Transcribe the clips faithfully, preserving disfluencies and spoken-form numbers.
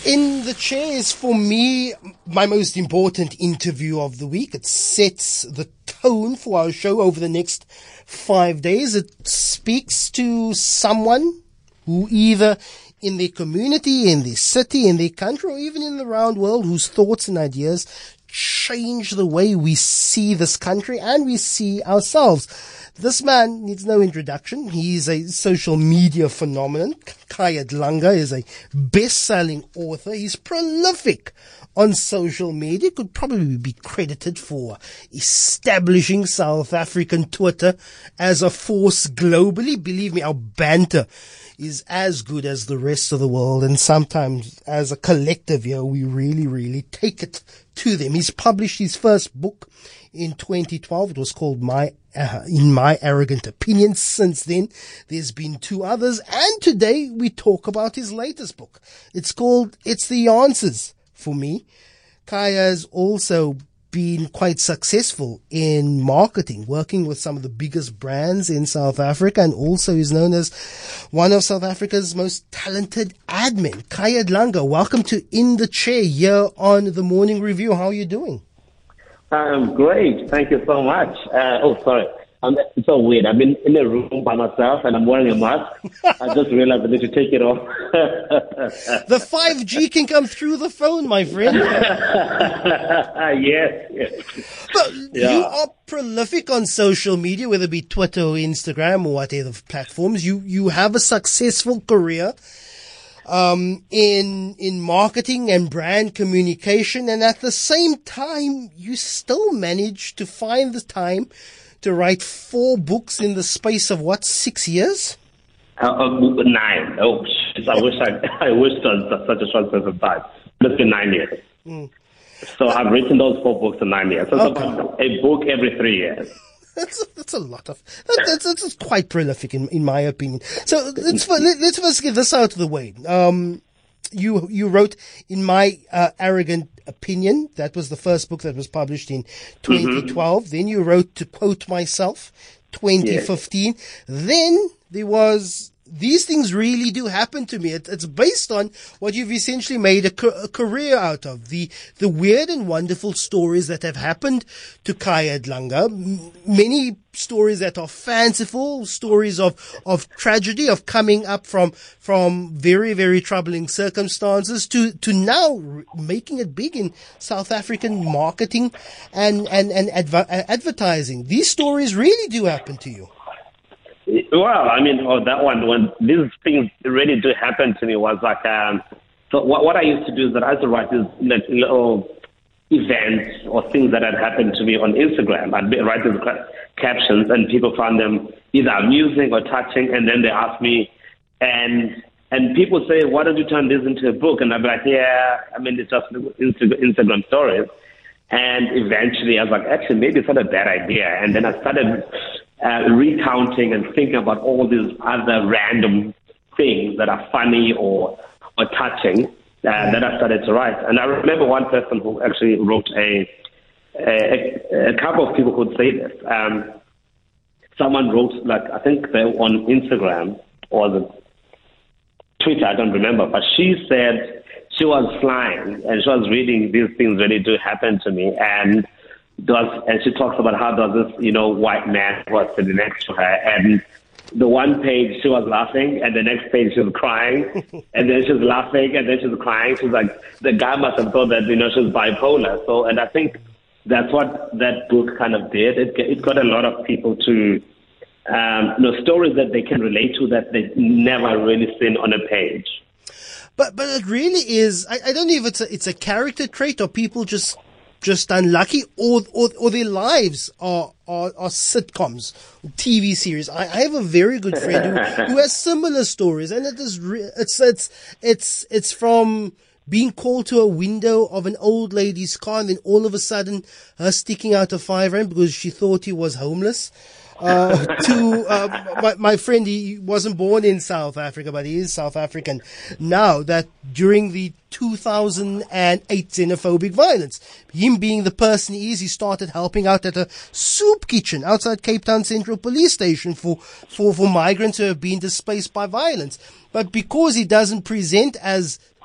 In the Chair is, for me, my most important interview of the week. It sets the tone for our show over the next five days. It speaks to someone who either in their community, in their city, in their country, or even in the round world, whose thoughts and ideas change the way we see this country and we see ourselves. This man needs no introduction. He's a social media phenomenon. Khaya Dlanga is a best-selling author. He's prolific on social media. Could probably be credited for establishing South African Twitter as a force globally. Believe me, our banter is as good as the rest of the world, and sometimes as a collective here, we really, really take it to them. He's published his first book in twenty twelve. It was called My uh, In My Arrogant Opinion. Since then, there's been two others, and today we talk about his latest book. It's called It's the Answers for Me. Khaya has also been quite successful in marketing, working with some of the biggest brands in South Africa, and also is known as one of South Africa's most talented admin. Khaya Dlanga, welcome to In the Chair here on The Morning Review. How are you doing? I'm great. Thank you so much. Uh, oh, sorry. I'm, it's so weird. I've been in a room by myself and I'm wearing a mask. I just realized I need to take it off. The five G can come through the phone, my friend. Yes, yes. But Yeah. you are prolific on social media, whether it be Twitter or Instagram or whatever platforms. You, you have a successful career um, in, in marketing and brand communication. And at the same time, you still manage to find the time to write four books in the space of what, six years? Uh, uh, nine. Oh, shit. I wish I, I wish it was such a short space of time. It's been nine years. Mm. So I've written those four books in nine years. So it's Okay. about a book every three years. That's, that's a lot of, that, that's, that's quite prolific in, in my opinion. So let's, fir- let, let's first get this out of the way. Um, you, you wrote In My uh, Arrogant Opinion. That was the first book that was published in twenty twelve. Mm-hmm. Then you wrote To Quote Myself, twenty fifteen. Yes. Then there was These Things Really Do Happen to Me. It, it's based on what you've essentially made a, ca- a career out of. The, the weird and wonderful stories that have happened to Khaya Dlanga. M- many stories that are fanciful, stories of, of tragedy, of coming up from, from very, very troubling circumstances to, to now r- making it big in South African marketing and, and, and adver- advertising. These stories really do happen to you. Well, I mean, oh, that one, when these things really do happen to me was like, um, so what, what I used to do is that I used to write these like, little events or things that had happened to me on Instagram. I'd be, write these ca- captions and people found them either amusing or touching, and then they ask me, and and people say, why don't you turn this into a book? And I'd be like, yeah, I mean, it's just Insta- Instagram stories. And eventually I was like, actually, maybe it's not a bad idea. And then I started uh, recounting and thinking about all these other random things that are funny or, or touching uh, that I started to write. And I remember one person who actually wrote a, a, a couple of people could say this. Um, someone wrote, like, I think they were on Instagram or the Twitter, I don't remember, but she said she was flying and she was reading These Things Really Do Happen to Me, and does and she talks about how does this, you know, white man was sitting next to her, and the one page she was laughing and the next page she was crying, and then she was laughing and then she was crying. She's like, the guy must have thought that, you know, she was bipolar. So, and I think that's what that book kind of did. It it got a lot of people to Um, you know, stories that they can relate to that they've never really seen on a page. But but it really is. I, I don't know if it's a, it's a character trait or people just just unlucky, or or, or their lives are, are are sitcoms, T V series. I, I have a very good friend who, who has similar stories, and it is re- it's it's it's it's from being called to a window of an old lady's car, and then all of a sudden her sticking out a five rand because she thought he was homeless. Uh, to, uh, my, my friend, he wasn't born in South Africa, but he is South African now, that during the two thousand eight xenophobic violence, him being the person he is, he started helping out at a soup kitchen outside Cape Town Central Police Station for, for, for migrants who have been displaced by violence. But because he doesn't present as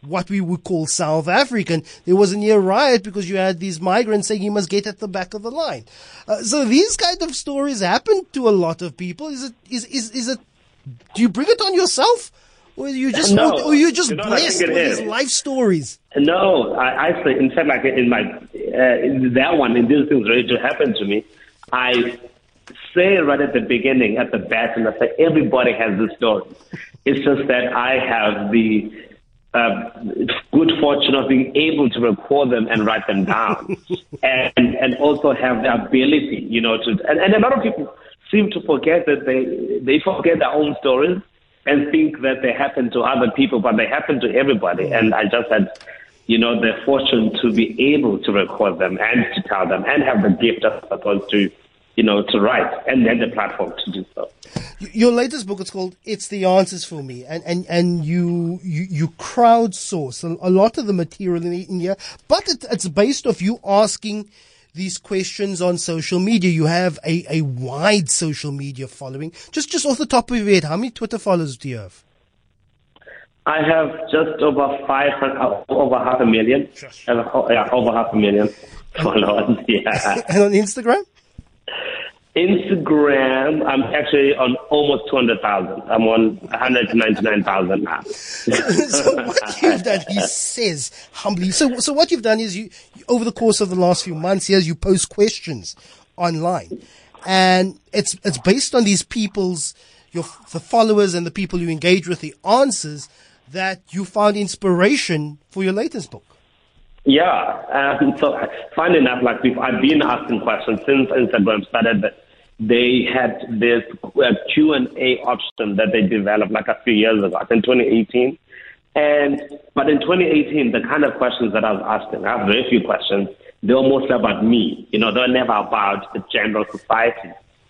what we would call South African. There was a near riot because you had these migrants saying you must get at the back of the line. Uh, so these kind of stories happen to a lot of people. Is it, is, is, is it, do you bring it on yourself? Or you just, no, or you're just you know, blessed with is. these life stories? No, I, I say, in fact, like in my, uh, in that one, in these things ready to happen to me, I say right at the beginning, at the bat, and I say, everybody has this story. It's just that I have the uh, good fortune of being able to record them and write them down, and and also have the ability, you know, to. And, and a lot of people seem to forget that they they forget their own stories and think that they happen to other people, but they happen to everybody. And I just had, you know, the fortune to be able to record them and to tell them and have the gift of supposed to, you know, to write and then the platform to do so. Your latest book is called "It's the Answers for Me," and and and you you, you crowdsource a, a lot of the material in, in here, but it, it's based off you asking these questions on social media. You have a, a wide social media following. Just just off the top of your head, how many Twitter followers do you have? I have just over five hundred, over half a million. Uh, yeah, over half a million followers. Yeah. And on Instagram? Instagram, I'm actually on almost two hundred thousand. I'm on one hundred ninety-nine thousand now. So what you've done, he says humbly. So, so what you've done is you, over the course of the last few months, here, you post questions online, and it's it's based on these people's, your the followers and the people you engage with, the answers that you found inspiration for your latest book. Yeah. Um, so, funny enough, like I've been asking questions since Instagram started. But they had this uh, Q and A option that they developed like a few years ago, in twenty eighteen. And but in twenty eighteen, the kind of questions that I was asking, I have very few questions. They were mostly about me. You know, they're never about the general society.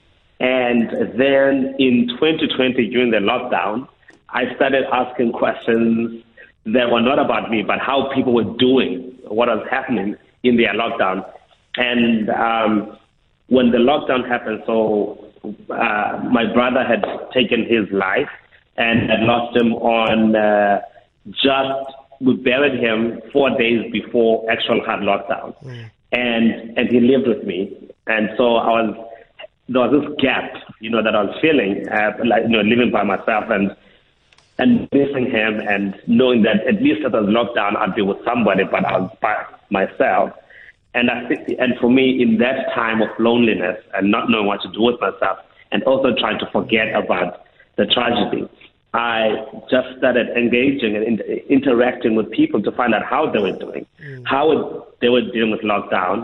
And then in twenty twenty, during the lockdown, I started asking questions that were not about me, but how people were doing, what was happening in their lockdown. And um, when the lockdown happened, so uh, my brother had taken his life and had lost him on uh, just, we buried him four days before actual hard lockdown. Mm. And and he lived with me. And so I was, there was this gap, you know, that I was feeling, uh, like, you know, living by myself and and missing him and knowing that at least at the lockdown I'd be with somebody, but I was by myself. And I think, and for me, in that time of loneliness and not knowing what to do with myself, and also trying to forget about the tragedy, I just started engaging and in, interacting with people to find out how they were doing, mm. how they were dealing with lockdown,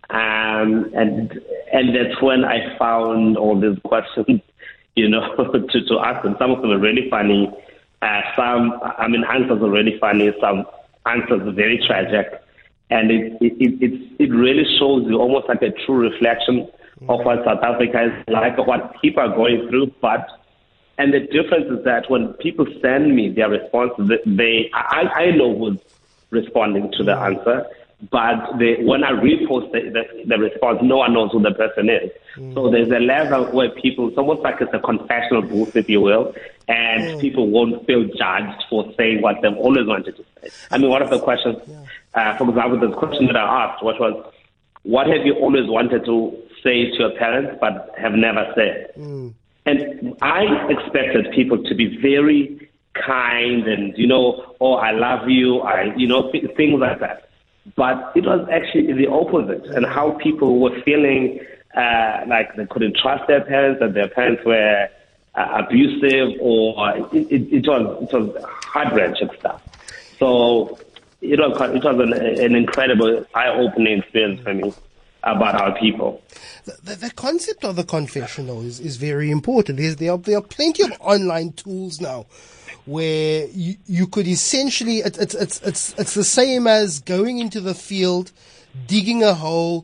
um, and and that's when I found all these questions, you know, to to ask them. Some of them are really funny. Uh, some, I mean, answers are really funny. Some answers are very tragic. And it it, it it it really shows you almost like a true reflection of what South Africa is like, of what people are going through. But and the difference is that when people send me their responses, they I, I know who's responding to the answer, but they, when I repost the, the, the response, no one knows who the person is. Mm. So there's a level where people, it's almost like it's a confessional booth, if you will, and mm. people won't feel judged for saying what they've always wanted to say. I mean, one of the questions, yeah. uh, for example, the question that I asked, which was, what have you always wanted to say to your parents but have never said? Mm. And I expected people to be very kind and, you know, oh, I love you, I, you know, th- things like that. But it was actually the opposite, and how people were feeling uh, like they couldn't trust their parents, that their parents were uh, abusive, or it, it, it was it was heart-wrenching stuff. So it was it was an, an incredible, eye-opening experience for me about our people. The, the, the concept of the confessional is, is very important. There's, there, are, there are plenty of online tools now where you, you could essentially, it, it, it's, it's, it's the same as going into the field, digging a hole,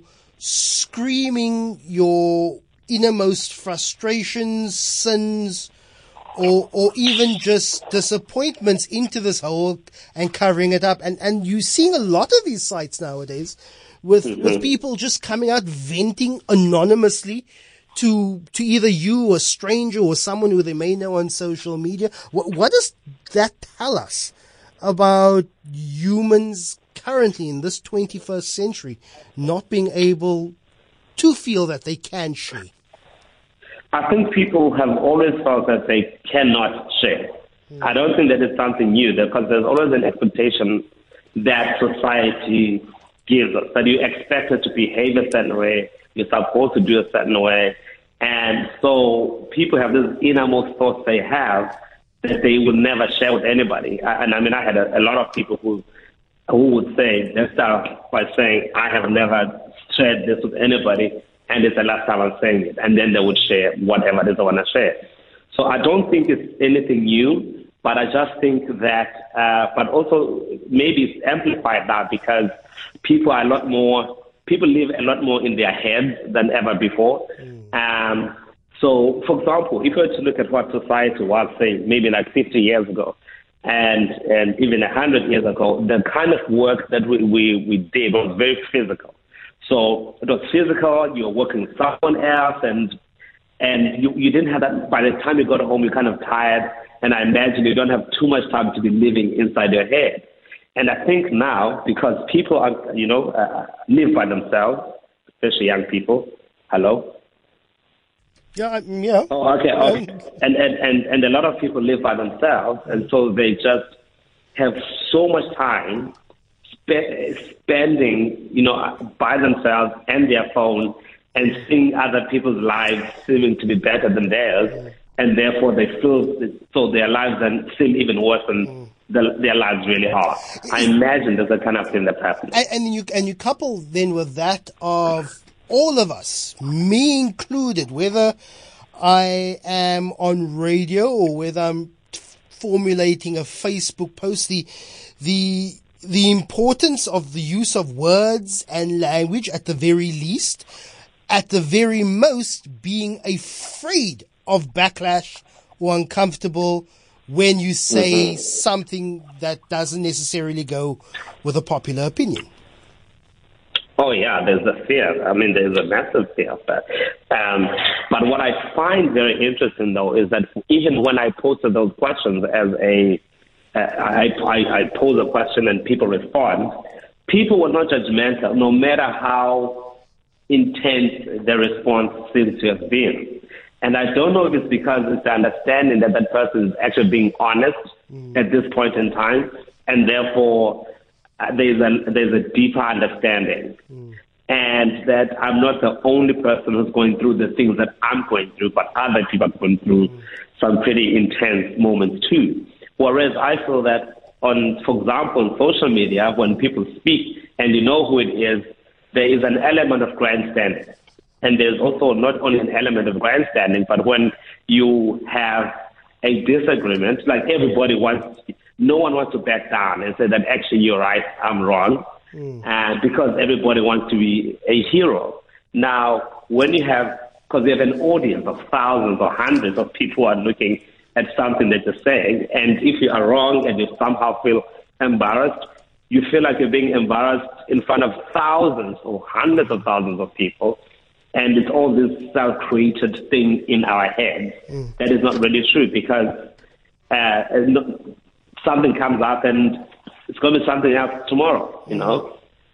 screaming your innermost frustrations, sins, or, or even just disappointments into this hole and covering it up. And, and you're seeing a lot of these sites nowadays with, mm-hmm. with people just coming out venting anonymously to to either you, a stranger, or someone who they may know on social media. What, what does that tell us about humans currently in this twenty-first century not being able to feel that they can share? I think people have always felt that they cannot share. Mm. I don't think that it's something new, because there's always an expectation that society gives us, that you expect it to behave a certain way, you're supposed to do a certain way. And so people have this innermost thoughts they have that they will never share with anybody. And I mean, I had a, a lot of people who who would say, they start by saying, I have never shared this with anybody, and it's the last time I'm saying it. And then they would share whatever it is they want to share. So I don't think it's anything new, but I just think that, uh, but also maybe it's amplified now because people are a lot more, people live a lot more in their heads than ever before. Mm. Um, so, for example, if you were to look at what society was saying maybe like fifty years ago, and and even one hundred years ago, the kind of work that we, we, we did was very physical. So it was physical, you were working with someone else, and and you, you didn't have that. By the time you got home, you're kind of tired, and I imagine you don't have too much time to be living inside your head. And I think now, because people are, you know, uh, live by themselves, especially young people. Hello? Yeah, yeah. Oh, okay. okay. And, and, and, and a lot of people live by themselves, and so they just have so much time spe- spending, you know, by themselves and their phone, and seeing other people's lives seeming to be better than theirs, and therefore they feel so their lives then seem even worse than the, their lives really are. I imagine there's a kind of thing that's happening. And, and you and you couple then with that of all of us, me included, whether I am on radio or whether I'm formulating a Facebook post, the the the importance of the use of words and language at the very least, at the very most being afraid of backlash or uncomfortable when you say mm-hmm. something that doesn't necessarily go with a popular opinion. Oh, yeah, there's a fear. I mean, there's a massive fear of that. Um, but what I find very interesting, though, is that even when I posted those questions as a, uh, I, I, I pose a question and people respond, people were not judgmental, no matter how intense the response seems to have been. And I don't know if it's because it's the understanding that that person is actually being honest mm. at this point in time, and therefore Uh, there's a there's a deeper understanding, mm. and that I'm not the only person who's going through the things that I'm going through, but other people are going through mm. some pretty intense moments too. Whereas I feel that on, for example, on social media, when people speak and you know who it is, there is an element of grandstanding, and there's also not only an element of grandstanding, but when you have a disagreement, like everybody wants. No one wants to back down and say that actually you're right, I'm wrong, mm. and because everybody wants to be a hero. Now, when you have, because you have an audience of thousands or hundreds of people who are looking at something that you're saying, and if you are wrong and you somehow feel embarrassed, you feel like you're being embarrassed in front of thousands or hundreds of thousands of people, and it's all this self-created thing in our heads mm. that is not really true, because uh, something comes up and it's going to be something else tomorrow, you know.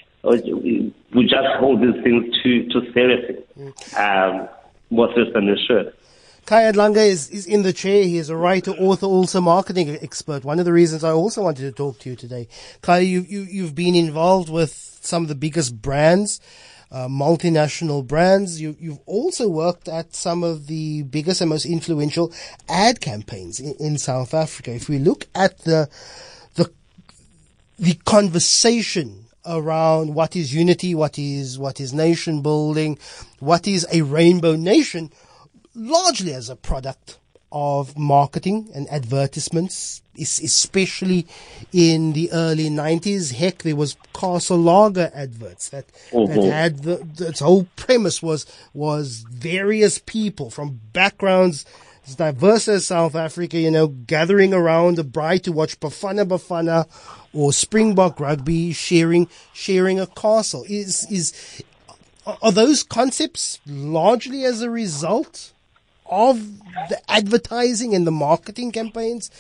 We just hold these things too too seriously, um, more seriously than we should. Khai Hadlanga is, is in the chair. He is a writer, author, also marketing expert. One of the reasons I also wanted to talk to you today. Khai, you, you, you've been involved with some of the biggest brands, uh, multinational brands. You, you've also worked at some of the biggest and most influential ad campaigns in, in South Africa. If we look at the, the, the conversation around what is unity, what is, what is nation building, what is a rainbow nation, largely as a product of marketing and advertisements, especially in the early nineties. Heck, there was Castle Lager adverts that, mm-hmm. that had the, the, its whole premise was, was various people from backgrounds as diverse as South Africa, you know, gathering around a bride to watch Bafana Bafana or Springbok rugby, sharing, sharing a castle. Is, is, are those concepts largely as a result of the advertising and the marketing campaigns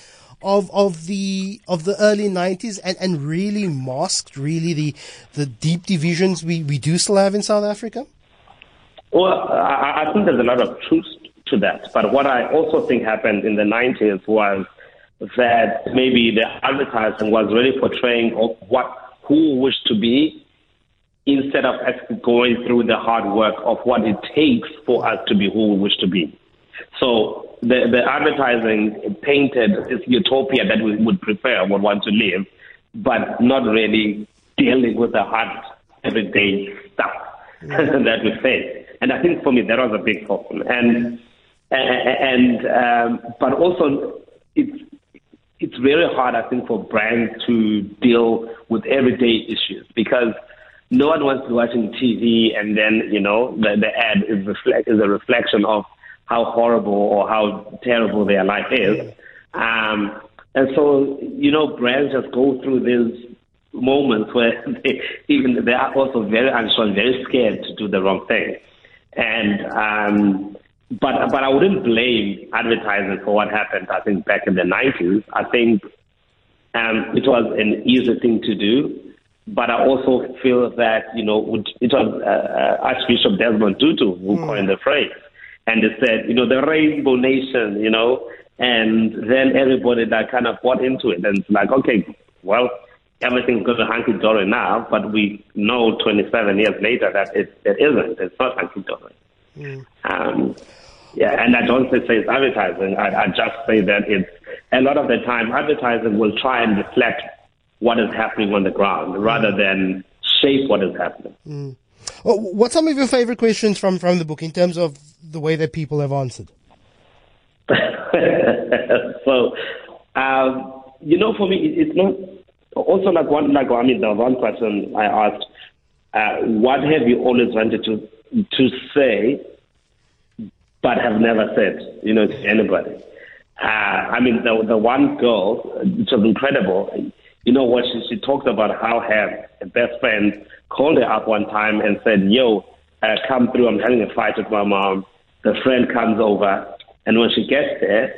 of of the of the early nineties and, and really masked really the the deep divisions we, we do still have in South Africa? Well, I, I think there's a lot of truth to that. But what I also think happened in the nineties was that maybe the advertising was really portraying what who we wish to be instead of actually going through the hard work of what it takes for us to be who we wish to be. So the, the advertising painted this utopia that we would prefer, would want to live, but not really dealing with the hard everyday stuff mm. that we face. And I think for me that was a big problem. And and um, but also it's it's very hard, I think, for brands to deal with everyday issues because no one wants to be watching T V and then, you know, the, the ad is, reflect, is a reflection of how horrible or how terrible their life is. Um, and so, you know, brands just go through these moments where they, even they are also very unsure, very scared to do the wrong thing. And um, but but I wouldn't blame advertising for what happened. I think back in the nineties, I think um, it was an easy thing to do. But I also feel that, you know, it was uh, Archbishop Desmond Tutu who mm. coined the phrase. And they said, you know, the Rainbow Nation, you know, and then everybody that kind of bought into it. And it's like, okay, well, everything's going to hunky-dory now, but we know twenty-seven years later that it, it isn't. It's not hunky-dory. Mm. Um, yeah, and I don't say it's advertising. I, I just say that it's a lot of the time advertising will try and reflect what is happening on the ground rather than shape what is happening. Mm. Well, what's some of your favorite questions from, from the book in terms of the way that people have answered? so, um, you know, for me, it's not also like one, like, I mean, the one question I asked, uh, what have you always wanted to, to say, but have never said, you know, to anybody? Uh, I mean, the, the one girl, it was incredible. You know what, she, she talked about how her best friend called her up one time and said, yo, uh, come through, I'm having a fight with my mom. The friend comes over, and when she gets there,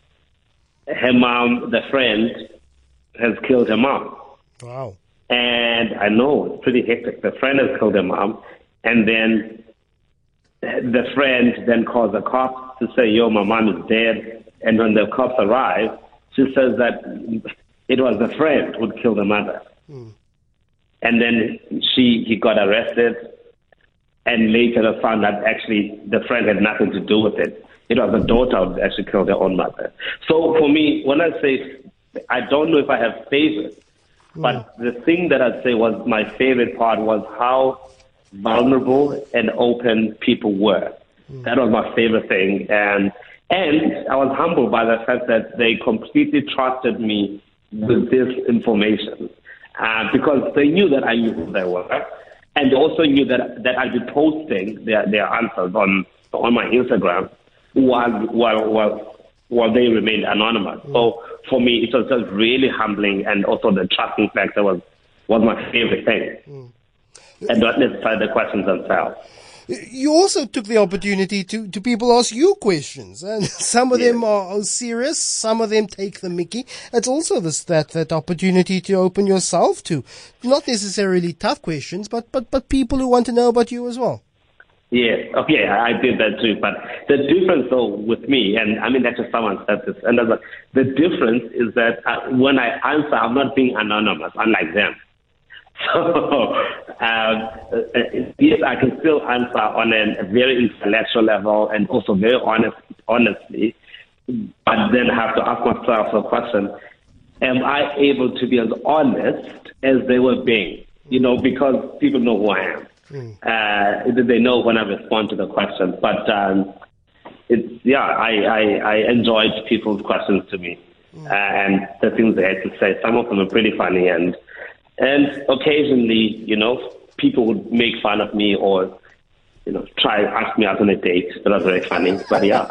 her mom, the friend, has killed her mom. Wow. And I know, it's pretty hectic. The friend has killed her mom, and then the friend then calls the cops to say, yo, my mom is dead. And when the cops arrive, she says that it was the friend who killed the mother. Mm. And then she he got arrested, and later found that actually the friend had nothing to do with it. It was the daughter who actually killed her own mother. So for me, when I say, I don't know if I have favorites, mm. but the thing that I'd say was my favorite part was how vulnerable and open people were. Mm. That was my favorite thing. And, and I was humbled by the fact that they completely trusted me with this information uh, because they knew that I knew who they were, and they also knew that that I'd be posting their, their answers on on my Instagram while while while while they remained anonymous. Mm. So for me, it was just really humbling, and also the trusting factor was was my favorite thing, mm. and not necessarily the questions themselves. You also took the opportunity to, to people ask you questions, and some of yeah. them are, are serious, some of them take the mickey. It's also this that, that opportunity to open yourself to not necessarily tough questions, but, but, but people who want to know about you as well. Yes, okay, I did that too. But the difference, though, with me, and I mean, that's just someone said this, and like, the difference is that uh, when I answer, I'm not being anonymous, unlike them. So, um, yes, I can still answer on a very intellectual level and also very honest, honestly, but then have to ask myself the question, am I able to be as honest as they were being? You know, because people know who I am. Mm. Uh, they know when I respond to the question. But um, it's, yeah, I, I, I enjoyed people's questions to me mm. uh, and the things they had to say. Some of them are pretty funny, and And occasionally, you know, people would make fun of me or, you know, try to ask me out on a date. That was very funny, but yeah.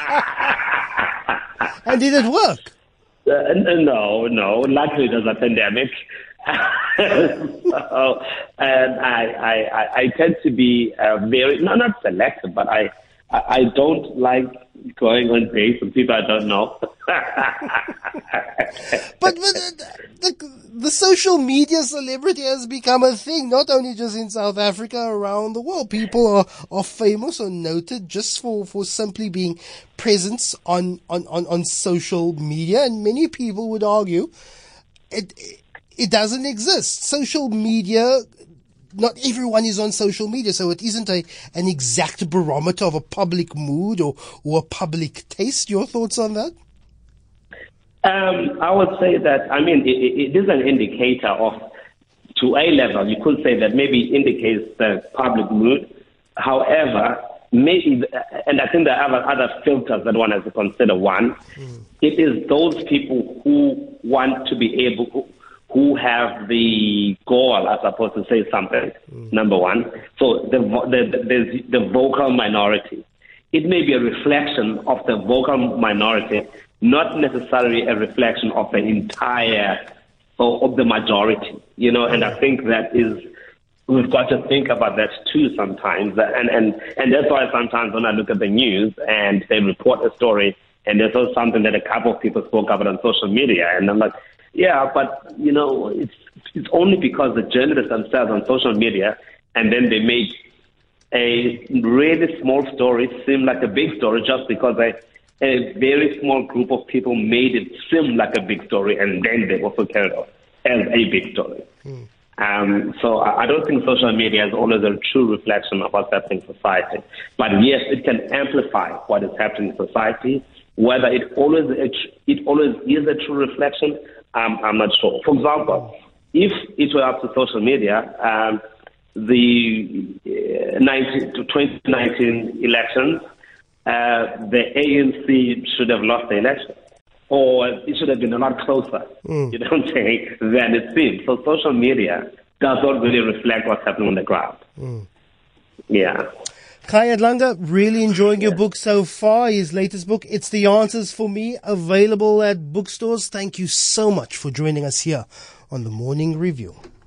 And did it work? Uh, no, no. Luckily, there's a pandemic. so, and I, I, I tend to be uh, very, no, not selective, but I, I don't like going on dates with people I don't know. but but the, the, the social media celebrity has become a thing, not only just in South Africa, around the world. People are, are famous or noted just for, for simply being present on, on, on, on social media. And many people would argue it, it doesn't exist. Social media, not everyone is on social media, so it isn't a an exact barometer of a public mood or, or a public taste. Your thoughts on that? Um, I would say that, I mean, it, it is an indicator of, to a level, you could say that maybe indicates the public mood. However, maybe, and I think there are other, other filters that one has to consider. One, mm. it is those people who want to be able, who have the goal, I suppose, to say something, mm. number one. So the, the, the, the vocal minority. It may be a reflection of the vocal minority, not necessarily a reflection of the entire, or of the majority, you know, and I think that is, we've got to think about that too sometimes. And, and, and that's why sometimes when I look at the news and they report a story and there's also something that a couple of people spoke about on social media, and I'm like, yeah, but, you know, it's it's only because the journalists themselves on social media, and then they make a really small story seem like a big story just because a, a very small group of people made it seem like a big story, and then they also carried out as a big story. Mm. Um, so I, I don't think social media is always a true reflection of what's happening in society. But yes, it can amplify what is happening in society. Whether it always it always is a true reflection, Um, I'm not sure. For example, if it were up to social media, um, the uh, nineteen, twenty nineteen elections, uh, the A N C should have lost the election, or it should have been a lot closer, mm. you know what I'm saying, than it seemed. So social media does not really reflect what's happening on the ground. Mm. Yeah. Khai Adlanga, really enjoying your book so far. His latest book, It's the Answers for Me, available at bookstores. Thank you so much for joining us here on the Morning Review.